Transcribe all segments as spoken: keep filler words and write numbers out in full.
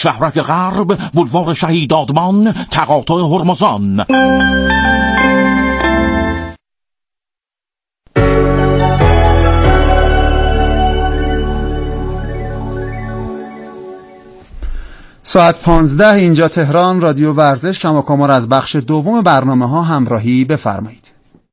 شهرک غرب، بولوار شهید آدمان، تقاطع هرمزان. ساعت پانزده اینجا تهران، رادیو ورزش. کماکامار از بخش دوم برنامه ها همراهی بفرمایید.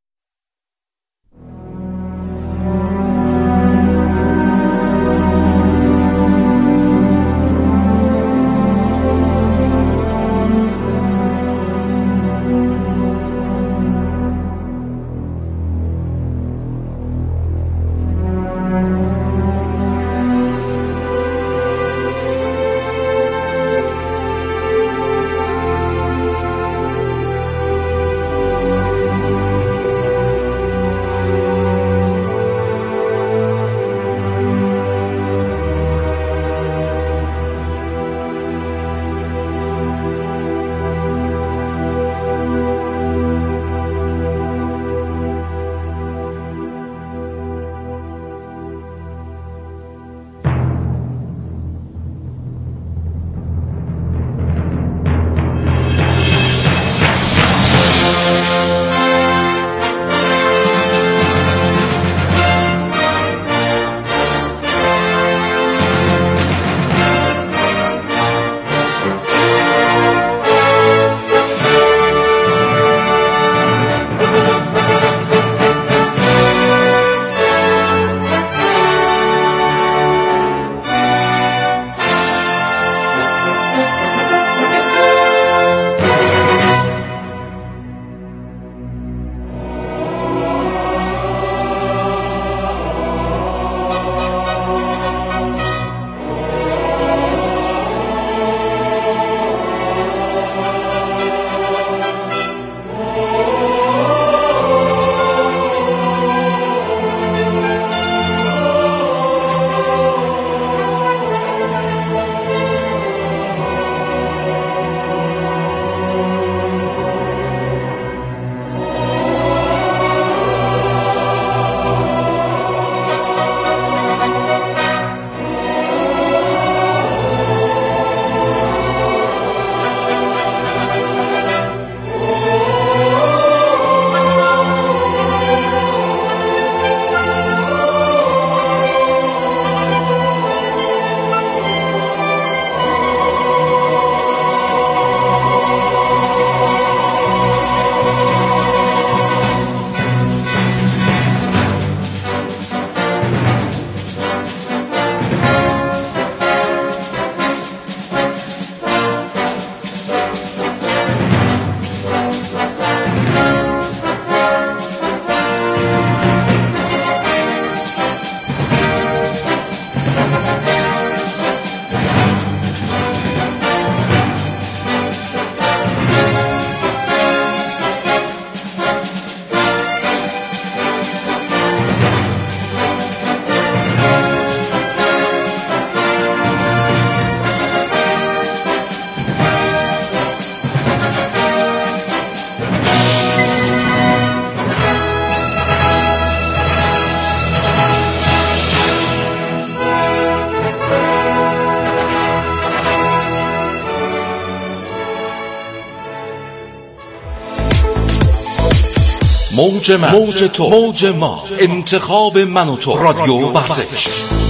موج من، موج تو، موج ما، انتخاب من و تو، رادیو ورزش.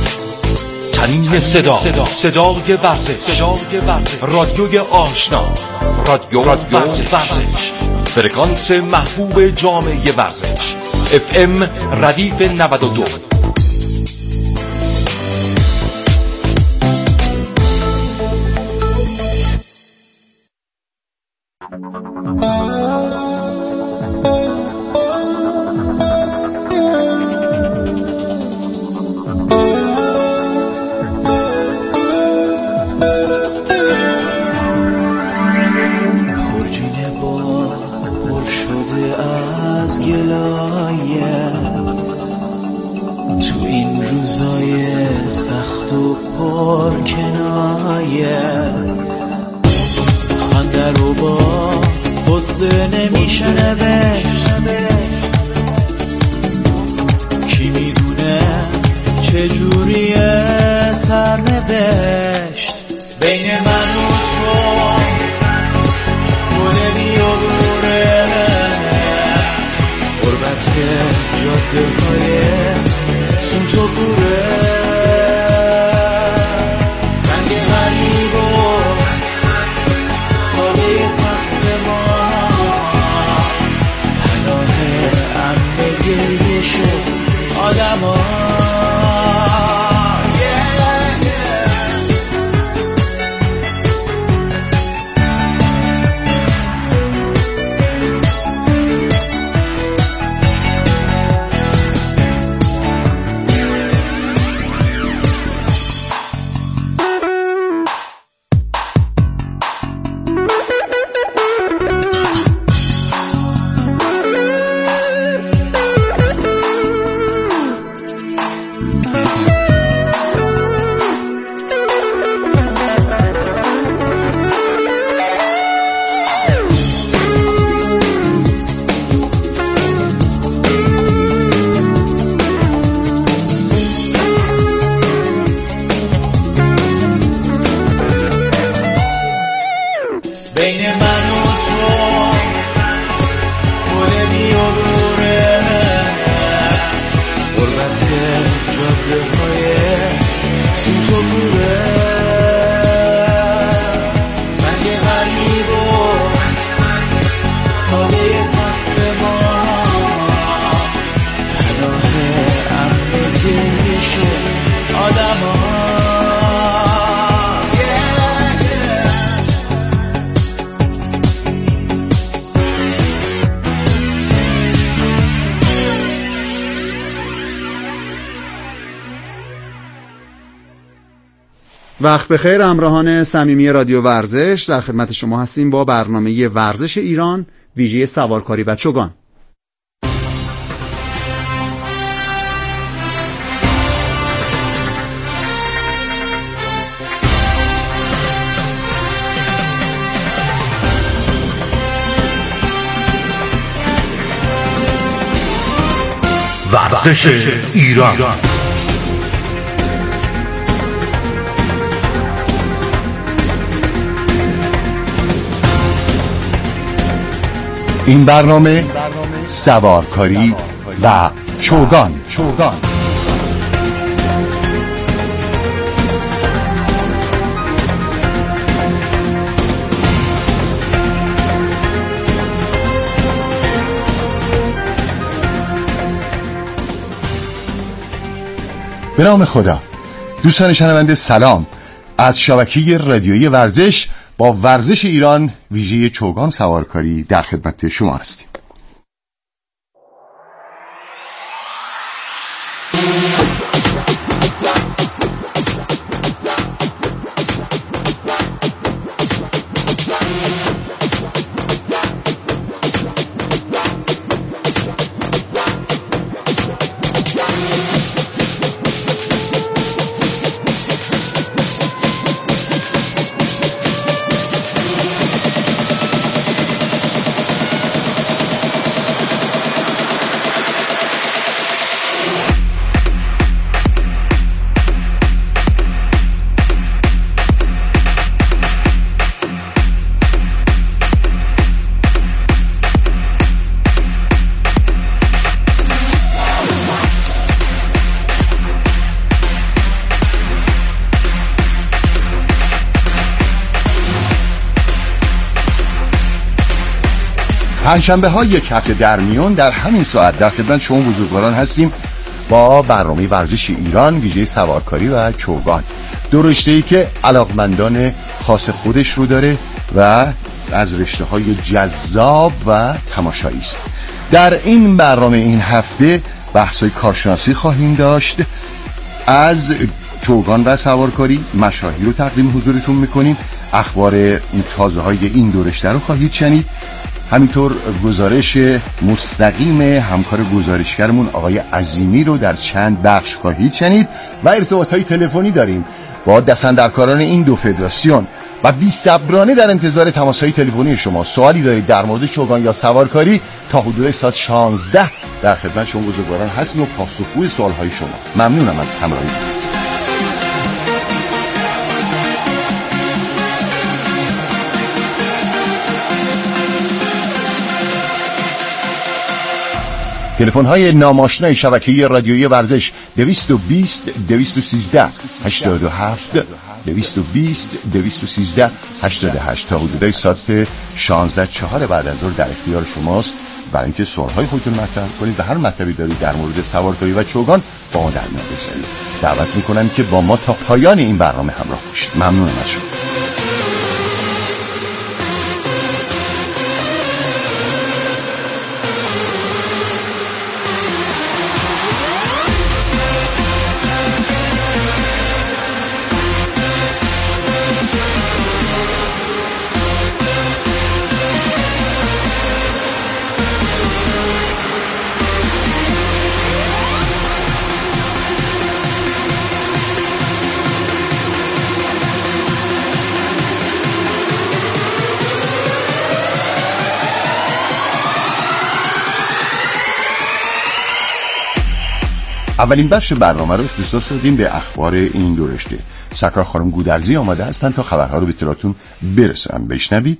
تنین صدا، صدای ورزش، رادیوی آشنا، رادیو ورزش، فرکانس محبوب جامعه ورزش، اف ام ردیف نود و دو. بین من جاده های سمت و بوره رنگ غریب و ساده فصل ما پناه امن گریه شد آدم ها. بین من و تو گل میوروره غربت جاده های سمت و بوره رنگ غریب و ساده فصل ما پناه امن گریه شد آدم ها. وقت بخیر همراهان صمیمی رادیو ورزش، در خدمت شما هستیم با برنامه ورزش ایران ویژه سوارکاری و چوگان. ورزش ایران. این برنامه سوارکاری و چوگان چوگان به نام خدا. دوستان شنونده سلام. از شبکه رادیویی ورزش با ورزش ایران ویژه چوگان سوارکاری در خدمت شما هستیم. پنجشنبه ها یک هفته در میون در همین ساعت در خدمت شما بزرگواران هستیم با برنامه ورزش ایران ویژه سوارکاری و چوگان، دو رشته‌ای که علاقمندان خاص خودش رو داره و از رشته های جذاب و تماشایی است. در این برنامه این هفته بحث‌های کارشناسی خواهیم داشت، از چوگان و سوارکاری مشاهیر رو تقدیم حضورتون میکنیم، اخبار تازه های این دو رشته رو خواهید شنید، همینطور گزارش مستقیم همکار گزارشگرمون آقای عظیمی رو در چند بخش خواهید شنید و ارتباطات تلفنی داریم با دستاندرکاران این دو فدراسیون و بی صبرانه در انتظار تماس‌های تلفنی شما. سوالی دارید در مورد چوگان یا سوارکاری تا حدود ساعت شانزده در خدمت شما بزرگواران هستیم و پاسخگوی سوال‌های شما. ممنونم از همراهیتون. تلفن های ناماشنای شبکه رادیویی ورزش دویست و بیست دویست و سیزده هشتاد و هفت دویست و بیست دویست و سیزده هشتاد و هشت تا حدود ساعت شانزده چهار بعد از ظهر در اختیار شماست برای اینکه سوالهای خودتون مطرح کنید و هر مطلبی دارید در مورد سوارکاری و چوگان با ما در میان بگذارید. دعوت میکنم که با ما تا پایان این برنامه همراه باشید. ممنونم از شما. اولین بخش برنامه رو اختصاص دادیم به اخبار این دو رشته. سکرا خانم گودرزی آماده هستن تا خبرها رو به اطلاعتون برسونن. بشنوید.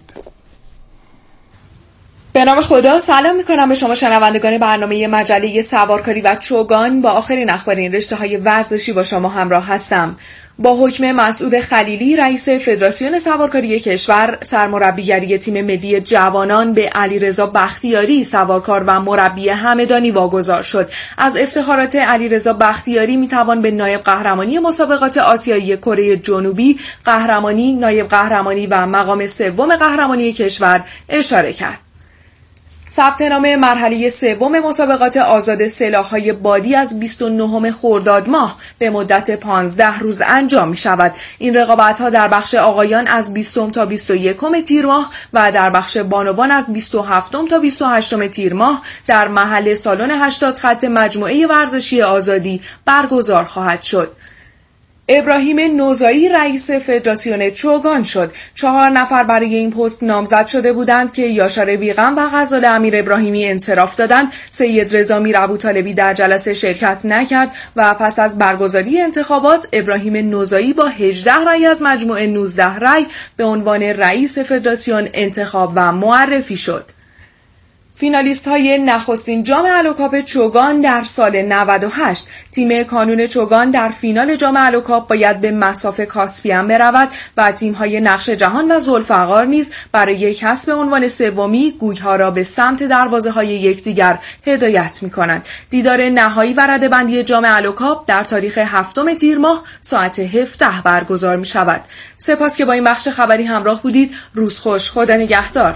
به نام خدا سلام میکنم به شما شنوندگان برنامه مجله سوارکاری و چوگان. با آخرین اخبار این رشته های ورزشی با شما همراه هستم. با حکم مسعود خلیلی رئیس فدراسیون سوارکاری کشور، سرمربیگری تیم ملی جوانان به علیرضا بختیاری سوارکار و مربی همدانی واگذار شد. از افتخارات علیرضا بختیاری میتوان به نایب قهرمانی مسابقات آسیایی کره جنوبی، قهرمانی، نایب قهرمانی و مقام سوم قهرمانی کشور اشاره کرد. ثبت نام مرحله سوم مسابقات آزاد سلاح‌های بادی از بیست و نهم خرداد ماه به مدت پانزده روز انجام می شود. این رقابت‌ها در بخش آقایان از بیستم تا بیست و یکم تیر ماه و در بخش بانوان از بیست و هفتم تا بیست و هشتم تیر ماه در محل سالن هشتاد خط مجموعه ورزشی آزادی برگزار خواهد شد. ابراهیم نوزایی رئیس فدراسیون چوگان شد. چهار نفر برای این پست نامزد شده بودند که یاشار بیغم و غزال امیر ابراهیمی انصراف دادند. سید رضا میرابوطالبی در جلسه شرکت نکرد و پس از برگزاری انتخابات ابراهیم نوزایی با هجده رأی از مجموع نوزده رأی به عنوان رئیس فدراسیون انتخاب و معرفی شد. فینالیست های نخستین جام الوکاپ چوگان در سال نود و هشت. تیم کانون چوگان در فینال جام الوکاپ باید به مصاف کاسپیان برود و تیم های نقش جهان و ذوالفقار نیز برای کسب عنوان سومی گویها را به سمت دروازه های یکدیگر هدایت می کنند. دیدار نهایی و رده‌بندی جام الوکاپ در تاریخ هفتم تیر ماه ساعت هفده برگزار می شود. سپاس که با این بخش خبری همراه بودید. روز خوش. خدا نگهدار.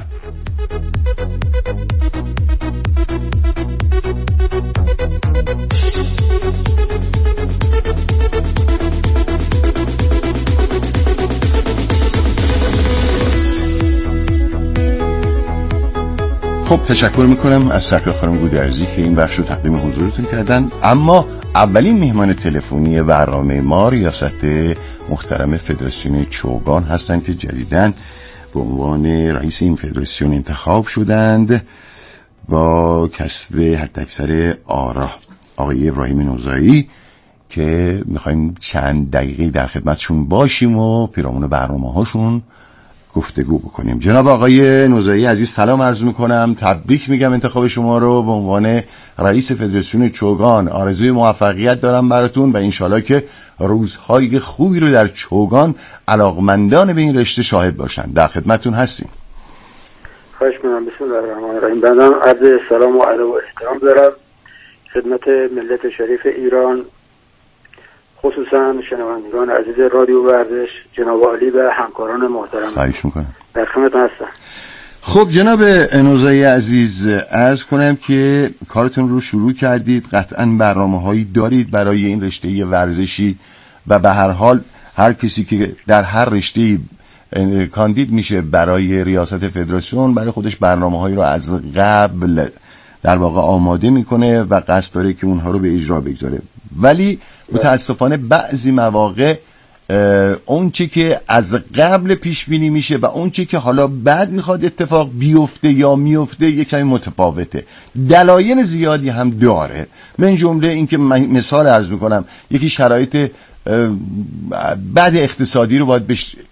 خب تشکر میکنم از سکرا خانم گودرزی که این بخش رو تقدیم حضورتون کردن. اما اولین مهمان تلفنی برنامه ما ریاست محترم فدراسیون چوگان هستند که جدیداً به عنوان رئیس این فدراسیون انتخاب شدند با کسب حداکثر آرا. آقای ابراهیم نوزایی که میخوایم چند دقیقه در خدمتشون باشیم و پیرامون برنامه هاشون گفتگو بکنیم. جناب آقای نوزایی عزیز سلام عرض میکنم. تبریک میگم انتخاب شما رو به عنوان رئیس فدراسیون چوگان. آرزوی موفقیت دارم براتون و انشالله که روزهای خوبی رو در چوگان علاقمندان به این رشته شاهد باشن. در خدمتتون هستیم. خواهش می‌کنم. بسم الله الرحمن الرحیم. بنده عرض سلام و ادب و احترام دارم خدمت ملت شریف ایران، خصوصا شنوندگان عزیز رادیو ورزش، جناب عالی و همکاران محترم. خواهش میکنم. در خدمتتون هستم. خب جناب نوزایی عزیز، عرض کنم که کارتون رو شروع کردید، قطعاً برنامه‌هایی دارید برای این رشته ورزشی و به هر حال هر کسی که در هر رشته‌ای کاندید میشه برای ریاست فدراسیون برای خودش برنامه‌هایی رو از قبل در واقع آماده میکنه و قصد داره که اونها رو به اجرا بگذاره. ولی متاسفانه بعضی مواقع اون چی که از قبل پیش بینی میشه و اون چی که حالا بعد میخواد اتفاق بیفته یا میفته یک کمی متفاوته. دلایل زیادی هم داره، من جمله این که مثال عرض میکنم، یکی شرایط بد اقتصادی رو باید بهش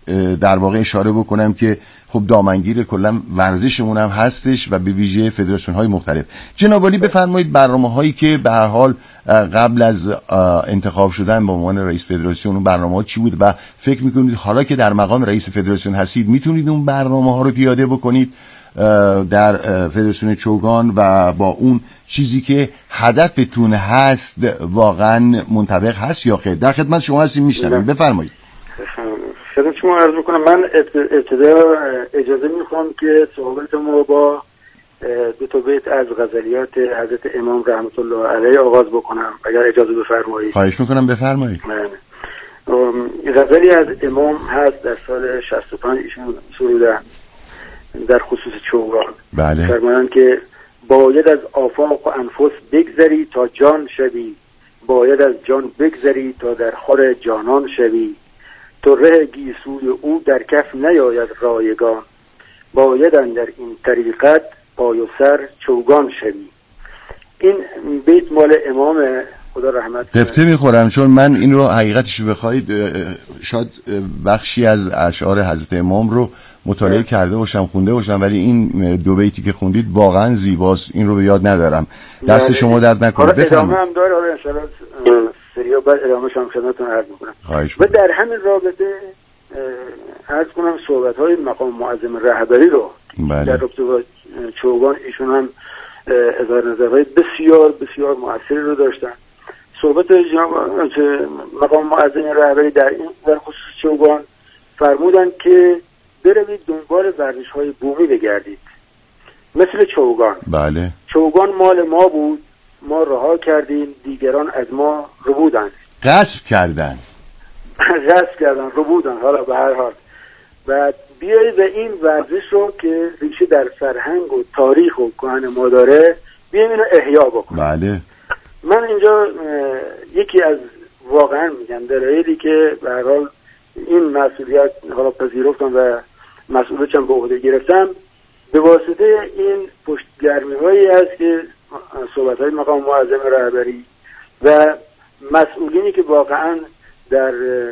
در واقع اشاره بکنم که خب دامنگیر کلا ورزشمون هم هستش و به ویژه فدراسیون های مختلف. جناب عالی بفرمایید برنامه هایی که به هر حال قبل از انتخاب شدن به عنوان رئیس فدراسیون اون برنامه ها چی بود و فکر میکنید حالا که در مقام رئیس فدراسیون هستید میتونید اون برنامه ها رو پیاده بکنید در فدراسیون چوگان و با اون چیزی که هدفتون هست واقعا منطبق هست یا خیر؟ در خدمت شما هستیم، میشنویم، بفرمایید. خدمت شما عرض میکنم. من ابتدا اجازه میخوام که صحبت ما با دو تا بیت از غزلیات حضرت امام رحمت الله علیه آغاز بکنم اگر اجازه بفرمایید. خواهش میکنم، بفرمایید. غزلی از امام هست در سال شصت و پنج ایشون سرودن در خصوص چوگان. بله. فرمایند که باید از آفاق و انفس بگذری تا جان شوی، باید از جان بگذری تا در خور جانان شوی، تو ره گیسوی او در کف نیاید رایگان، باید در این طریقت پای و سر چوگان شوی. این بیت مال امام خدا رحمت کنه. قبطه میخورم چون من این رو حقیقتش رو بخواید شاید بخشی از اشعار حضرت امام رو مطالعه اه. کرده باشم، خونده باشم، ولی این دو بیتی که خوندید واقعا زیباست. این رو به یاد ندارم. دست شما درد نکنه. بفرمایید. ادامه هم داره. آره ان شاء الله سریع بعد ادامه شام خدمتتون عرض میکنم. و در همین رابطه عرض کنم صحبت های مقام معظم رهبری رو بله. در رابطه با چوگان ایشون هم اظهار نظرهای بسیار بسیار مؤثری رو داشتن. صحبت جناب مقام معظم رهبری در این در خصوص چوگان فرمودن که بروید دنبال ورزش های بومی بگردید مثل چوگان. بله. چوگان مال ما بود، ما رها کردیم، دیگران از ما ربودن، غصب کردن غصب کردن ربودن. حالا به هر حال و بیایید به این ورزش رو که ریشه در فرهنگ و تاریخ و کهن ما داره بیاییم اینو احیا بکنیم. بله. من اینجا یکی از واقعا میگم دلایلی که به هر حال این مسئولیت حالا پذیرفتم و مسئولیتم به عهده گرفتم به واسطه این پشتگرمی‌هایی است که صحبت‌های مقام معظم رهبری و مسئولینی که واقعا در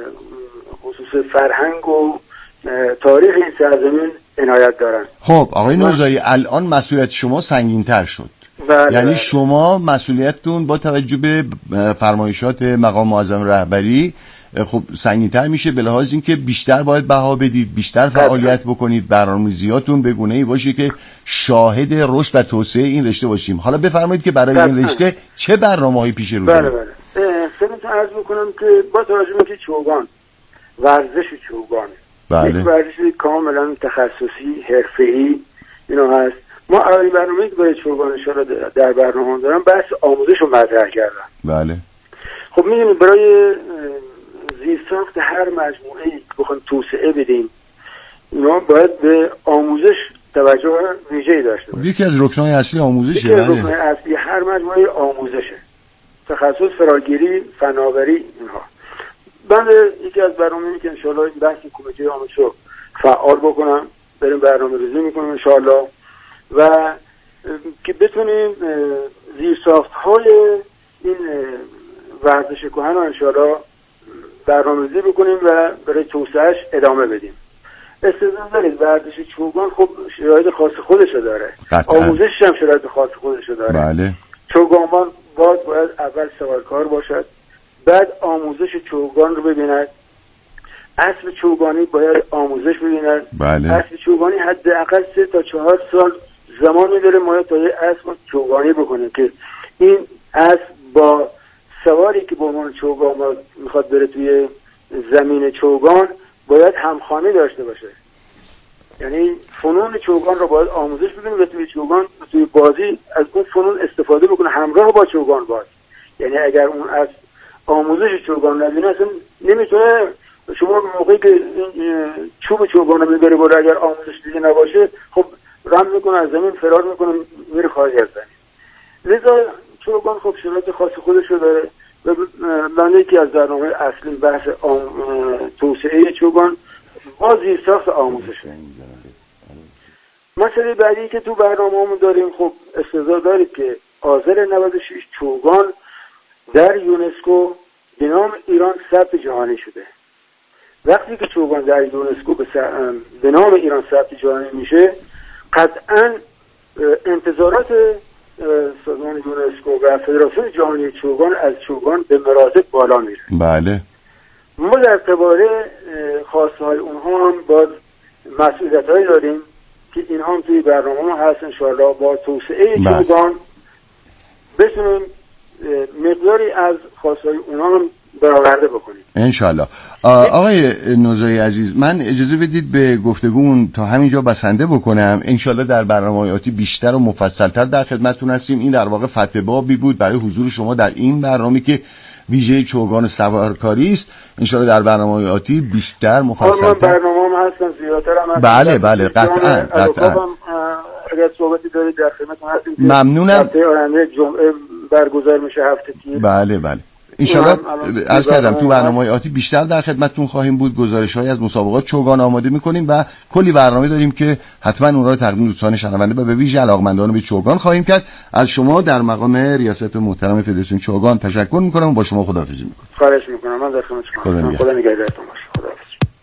خصوص فرهنگ و تاریخ این سرزمین عنایت دارن. خب آقای نوزایی الان مسئولیت شما سنگین‌تر شد. بله. یعنی شما مسئولیتتون با توجه به فرمایشات مقام معظم رهبری خب سنگین‌تر میشه به لحاظ اینکه بیشتر باید بها بدید، بیشتر فعالیت بکنید، برنامه‌ریزیاتون به گونه‌ای باشه که شاهد رشد و توسعه این رشته باشیم. حالا بفرمایید که برای بله. این رشته چه برنامه‌هایی پیش رو دارید؟ بله بله. خدمتتون عرض می‌کنم که با توجه به چوگان ورزش چوگان بله. یک ورزشی کاملا تخصصی حرفه‌ای اینا هست. ما اولین برنامه‌ای که برای چوگان اشاره در برنامه دارم بحث آموزش رو مطرح کردم. بله. خب می‌دونید برای زیرساخت هر مجموعه‌ای که بخوایم توسعه بدیم ما باید به آموزش توجه ویژه‌ای داشته باشیم. یکی از رکن‌های اصلی آموزشه. یکی از رکن‌های اصلی هر مجموعه آموزشه. تخصص فراگیری، فناوری اینها. من یکی از برنامه‌ای که انشالله این بحث کمیته آموزش رو فعال بکنم بریم برنامه‌ریزی می‌کنیم انشالله و که بتونیم زیرساخت‌های این ورزش کهن رو انشالله برنامه‌ریزی بکنیم و برای توسعهش ادامه بدیم. استعداد دارید ورزش چوگان خب شرایط خاص خودش داره. آموزشش هم شرایط خاص خودش داره. بله. چوگانبان باید باید اول سوارکار باشد، بعد آموزش چوگان رو ببیند. اسب چوگانی باید آموزش ببیند. بله. اسب چوگانی حداقل سه تا چهار سال زمان می‌بره ما تا یه اسب چوگانی بکنیم که این اسب با سواری که با عنوان چوگان میخواد بره توی زمین چوگان باید همخوانی داشته باشه. یعنی فنون چوگان رو باید آموزش بدیم و توی چوگان توی بازی از اون فنون استفاده بکنه همراه با چوگان باز. یعنی اگر اون از آموزش چوگان نبینه اصلا نمیتونه شما موقعی که چوب چوگان رو میبره بالا اگر آموزش دیگه نباشه خب رم میکنه از زمین فرار میکنه میره خارج از زمین. لذا چوگان خب شرایط خاص خودش رو داره و من یکی از برنامه اصلی بحث توسعه چوگان با زیرساخت آموزشه. مسئله بعدی که تو برنامه‌مون داریم خب استعداد دارید که آذر نود و شش چوگان در یونسکو به نام ایران ثبت جهانی شده وقتی که چوگان در یونسکو به, به نام ایران ثبت جهانی میشه، قطعا انتظارات سازمان یونسکو و فدراسیون جهانی چوگان از چوگان به مراتب بالا میره. بله. ما در قباره خواسته های اونها هم باز مسئولیت هایی داریم که اینها هم توی برنامه ما هست. انشاءالله با توسعه چوگان بتونیم مقداری از خواسته های اونها هم برآورده بکنیم انشالله. آقای نوزایی عزیز، من اجازه بدید به گفتگومون تا همینجا بسنده بکنم. انشالله در برنامه آتی بیشتر و مفصلتر در خدمتتون هستیم. این در واقع فتح بابی بود برای حضور شما در این برنامه که ویژه چوگان سوارکاری است. انشالله در برنامه آتی بیشتر مفصلتر. برنامه هم هستم، زیادتر هم هستم. بله بله قطعا قطعا. اگر صحبتی دارید در خدمتتون هستیم. ممنونم. هفته آینده جمعه برگزار میشه، هفته تیر. بله بله. انشالله عرض کردم تو برنامه آتی بیشتر در خدمتتون خواهیم بود. گزارش‌هایی از مسابقات چوگان آماده می‌کنیم و کلی برنامه داریم که حتما اون را تقدیم دوستان شنونده و به ویژه علاقه‌مندان به چوگان خواهیم کرد. از شما در مقام ریاست محترم فدراسیون چوگان تشکر می‌کنم و با شما خداحافظی می‌کنم. خواهش می‌کنم. من در خدمت شما. خدا نگهدارتون باشه. خداحافظ.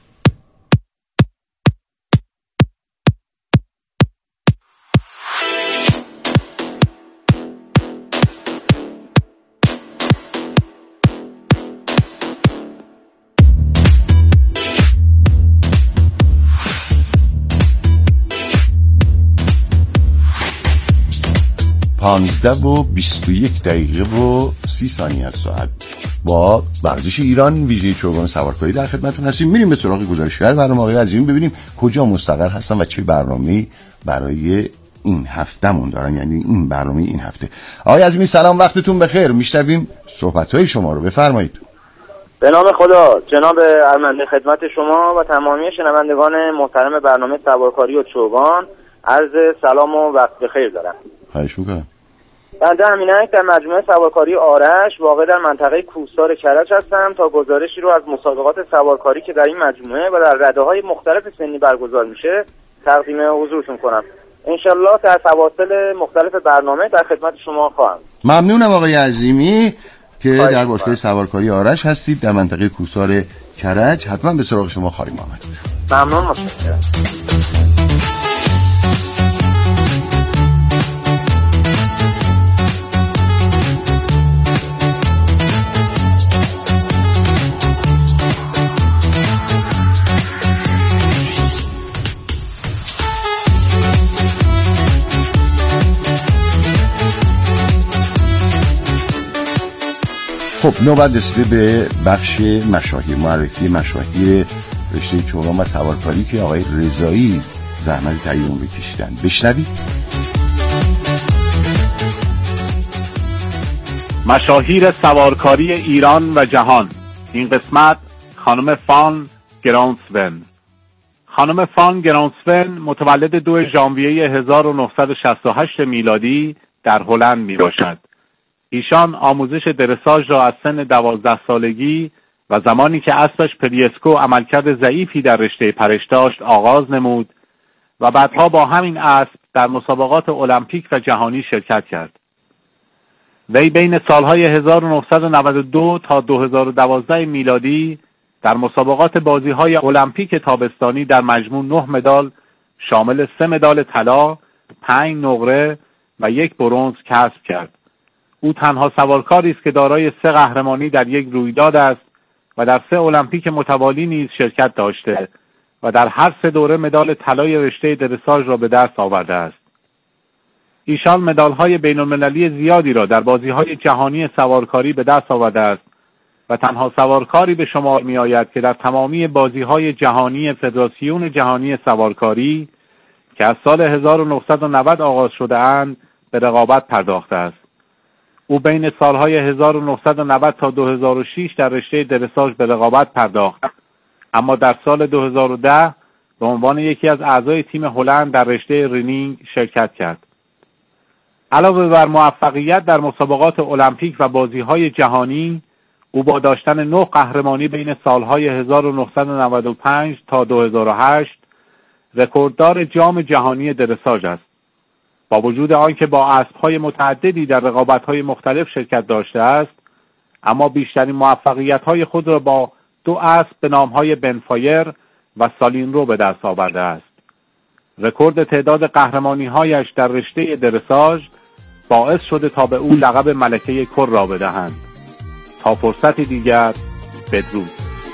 پانزده و بیست و یک دقیقه و سی ثانیه از ساعت با ورزش ایران ویژه چوگان سوارکاری در خدمتتون هستیم. میریم به سراغ گزارشگر برنامه آقای عزیزی، ببینیم کجا مستقر هستن و چه برنامه‌ای برای این هفتهمون دارن، یعنی این برنامه این هفته. آقای عزیزی سلام، وقتتون بخیر. میشنویم صحبت‌های شما رو، بفرمایید. به نام خدا. جناب ارمنده، خدمت شما و تمامی شنوندگان محترم برنامه سوارکاری و چوگان عرض سلام و وقت بخیر دارم. خواهش میکنم. بنده امینک در مجموعه سوارکاری آرش واقع در منطقه کوهسار کرج هستم تا گزارشی رو از مسابقات سوارکاری که در این مجموعه و در رده‌های مختلف سنی برگزار میشه تقدیم حضورتون کنم. انشالله در فواصل مختلف برنامه در خدمت شما خواهم. ممنونم آقای عظیمی که در باشگاه سوارکاری آرش هستید در منطقه کوهسار کرج. حتما به سراغ شما خواهیم آمد. ممنون، متشکرم. خب نوبت رسیده به بخش مشاهیر، معرفی مشاهیر رشته چوگان و سوارکاری که آقای رضایی زحمت تهیه اون بکشیدن. بشنوید. مشاهیر سوارکاری ایران و جهان. این قسمت خانم فان گرانسون. خانم فان گرانسون متولد دو ژانویه هزار و نهصد و شصت و هشت میلادی در هلند می باشد. ایشان آموزش درساژ را از سن دوازده سالگی و زمانی که اسبش پریسکو عملکرد ضعیفی در رشته پرش داشت آغاز نمود و بعدها با همین اسب در مسابقات المپیک و جهانی شرکت کرد. وی بین سالهای هزار و نهصد و نود و دو تا دو هزار و دوازده میلادی در مسابقات بازی‌های المپیک تابستانی در مجموع نه مدال شامل سه مدال طلا، پنج نقره و یک برنز کسب کرد. او تنها سوارکاری است که دارای سه قهرمانی در یک رویداد است و در سه المپیک متوالی نیز شرکت داشته و در هر سه دوره مدال طلای رشته درساژ را به دست آورده است. ایشان مدال‌های بین‌المللی زیادی را در بازی‌های جهانی سوارکاری به دست آورده است و تنها سوارکاری به شمار می‌آید که در تمامی بازی‌های جهانی فدراسیون جهانی سوارکاری که از سال هزار و نهصد و نود آغاز شده اند به رقابت پرداخته است. او بین سالهای هزار و نهصد و نود تا دو هزار و شش در رشته درساژ به رقابت پرداخت، اما در سال دو هزار و ده به عنوان یکی از اعضای تیم هلند در رشته رینینگ شرکت کرد. علاوه بر موفقیت در مسابقات المپیک و بازی‌های جهانی، او با داشتن نه قهرمانی بین سالهای هزار و نهصد و نود و پنج تا دو هزار و هشت رکورددار جام جهانی درساژ است. با وجود آنکه با اسب‌های متعددی در رقابت‌های مختلف شرکت داشته است، اما بیشترین موفقیت‌های خود را با دو اسب به نامهای بنفایر و سالینرو به دست آورده است. رکورد تعداد قهرمانی‌هایش در رشته درساژ باعث شده تا به او لقب ملکه کر را بدهند. تا فرصتی دیگر، بدرود.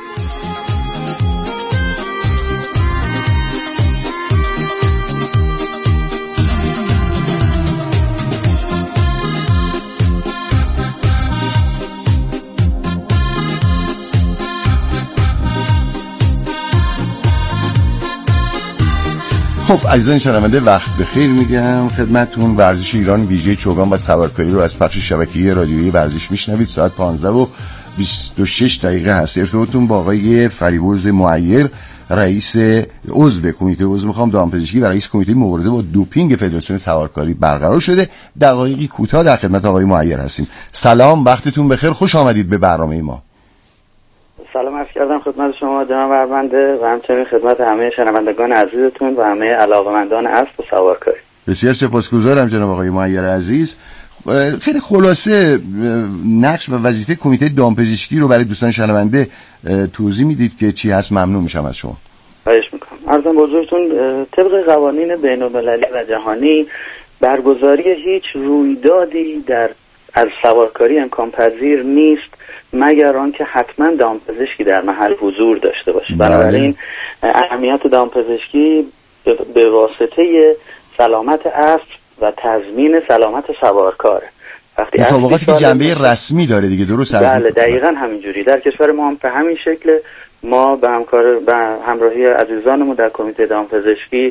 خب عزیزان شنونده، وقت بخیر میگم خدمتتون. ورزش ایران ویژه چوگان و سوارکاری رو از پخش شبکه‌ای رادیویی ورزش میشنوید. ساعت پانزده و بیست و شش دقیقه هست. ارتباطتون با آقای فریبرز معیر، رئیس عضو کمیته عضو میخوام دامپزشکی و رئیس کمیته مبارزه با دوپینگ فدراسیون سوارکاری برقرار شده. دقایقی کوتاه در خدمت آقای معیر هستیم. سلام، وقتتون بخیر، خوش آمدید به برنامه ما. سلام عرض کردم خدمت شما جناب ارمنده و همچنین خدمت همه شنوندگان عزیزتون و همه علاقه‌مندان اسب و سوارکاری. بسیار سپاسگزارم جناب آقای معیر عزیز. خیلی خلاصه نقش و وظیفه کمیته دامپزشکی رو برای دوستان شنونده توضیح میدید که چی هست؟ ممنون میشم از شما. خواهش میکنم. عرضم بزرگتون، طبق قوانین بین‌المللی و جهانی برگزاری هیچ رویدادی در از سوارکاری امکان پذیر نیست مگر آنکه حتما دامپزشکی در محل حضور داشته باشه. بنابراین اهمیت دامپزشکی به واسطه سلامت اسب و تضمین سلامت سوارکاره. وقتی مسابقاتی که جنبه رسمی داره دیگه، درست؟ بله دقیقاً همینجوری. در کشور ما هم به همین شکل ما به همکار به همراهی عزیزانمون در کمیته دامپزشکی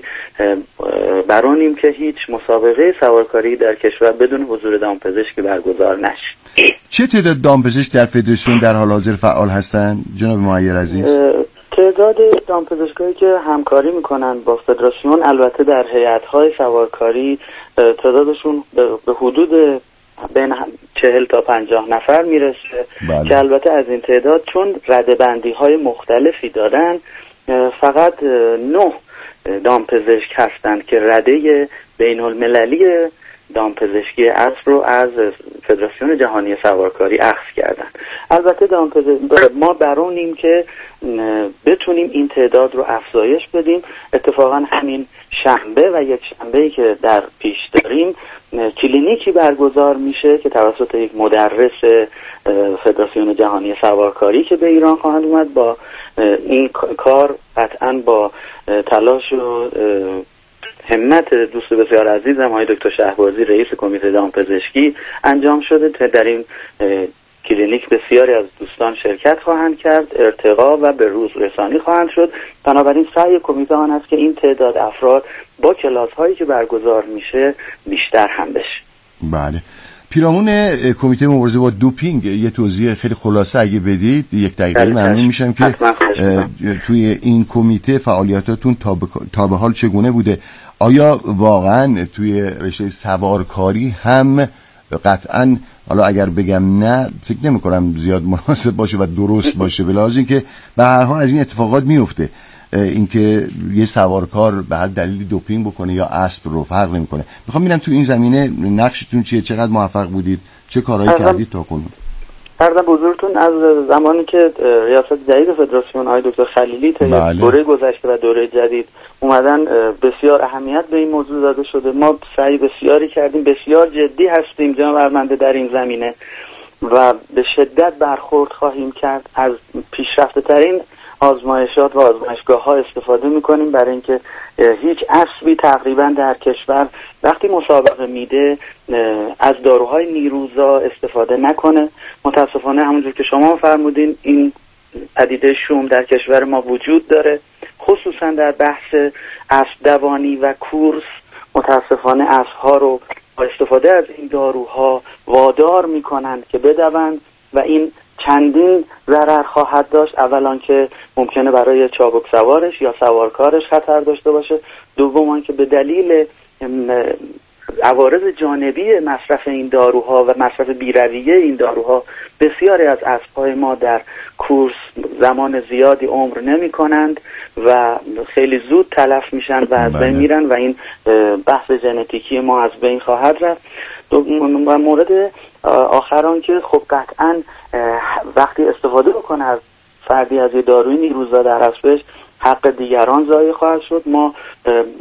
برانیم که هیچ مسابقه سوارکاری در کشور بدون حضور دامپزشکی برگزار نشه. چه تعداد دامپزشک در فدراسیون در حال حاضر فعال هستند جناب معیر عزیز؟ تعداد دامپزشکایی که همکاری میکنن با فدراسیون، البته در هیئت‌های سوارکاری تعدادشون به حدود بین چهل تا پنجاه نفر میرسه. بله. که البته از این تعداد چون ردبندی های مختلفی دارن، فقط نه دامپزشک هستند که رده بین المللی دامپزشکی اسب رو از فدراسیون جهانی سوارکاری اخذ کردن. البته دامپزشک ما برونیم که بتونیم این تعداد رو افزایش بدیم. اتفاقا همین شنبه و یک شنبه‌ای که در پیش داریم کلینیکی برگزار میشه که توسط یک مدرس فدراسیون جهانی سوارکاری که به ایران خواهد اومد. با این کار قطعاً با تلاش و همت دوست بسیار عزیزم آقای دکتر شهبازی رئیس کمیته دامپزشکی انجام شده. در این کلینیک بسیاری از دوستان شرکت خواهند کرد، ارتقا و به روز رسانی خواهند شد. بنابراین سعی کمیته آن است که این تعداد افراد با کلاس هایی که برگزار میشه بیشتر هم بشه. بله. پیرامون کمیته مبارزه با دوپینگ یه توضیح خیلی خلاصه اگه بدید، یک دقیقه ممنون میشم که توی این کمیته فعالیتاتون تا به حال چگونه بوده؟ آیا واقعا توی رشته سوارکاری هم قطعا، حالا اگر بگم نه فکر نمی کنم زیاد مناسب باشه و درست باشه، به لحاظ اینکه به هر حال از این اتفاقات میفته، اینکه یه سوارکار به هر دلیلی دوپینگ بکنه یا اسب رو فرق نمیکنه. میخوام ببینم تو این زمینه نقشتون چیه، چقدر موفق بودید، چه کارهایی کردید تا کنون؟ عرضم بزرگتون، از زمانی که ریاست جدید فدراسیون آقای دکتر خلیلی تا بله. دوره گذشته و دوره جدید اومدن بسیار اهمیت به این موضوع داده شده. ما سعی بسیاری کردیم، بسیار جدی هستیم جناب ارمنده در این زمینه و به شدت برخورد خواهیم کرد. از پیشرفته ترین آزمایشات و آزمایشگاه ها استفاده میکنیم برای اینکه هیچ اسبی تقریبا در کشور وقتی مسابقه میده از داروهای نیروزا استفاده نکنه. متاسفانه همونجور که شما فرمودین این پدیده شوم در کشور ما وجود داره، خصوصا در بحث اسب دوانی و کورس. متاسفانه اسبها رو با استفاده از این داروها وادار میکنند که بدوند و این چندین ضرر خواهد داشت. اولا که ممکنه برای چابک سوارش یا سوارکارش خطر داشته باشه، دوم که به دلیل عوارض جانبی مصرف این داروها و مصرف بی‌رویه این داروها بسیاری از اسب‌های ما در کورس زمان زیادی عمر نمی کنند و خیلی زود تلف میشن و از بین میرن و این بحث ژنتیکی ما از بین خواهد رفت. و مورد آخران که خب قطعا وقتی استفاده بکنه از فردی از یه داروی نیروزا در هست بهش حق دیگران ضایع خواهد شد. ما